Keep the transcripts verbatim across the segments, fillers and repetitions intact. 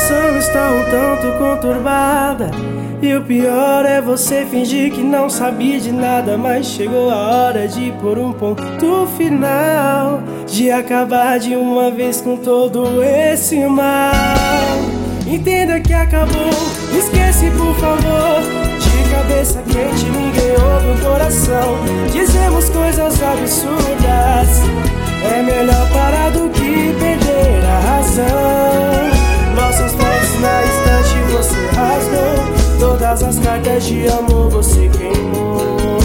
situação está um tanto conturbada, e o pior é você fingir que não sabia de nada. Mas chegou a hora de pôr um ponto final, de acabar de uma vez com todo esse mal. Entenda que acabou, esquece por favor. De cabeça quente ninguém ouve o coração. Dizemos coisas absurdas, é melhor parar do que perder a razão. Nossas fotos na estante você rasgou, todas as cartas de amor você queimou.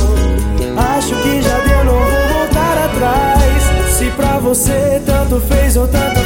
Acho que já deu, não vou voltar atrás. Se pra você tanto fez ou tanto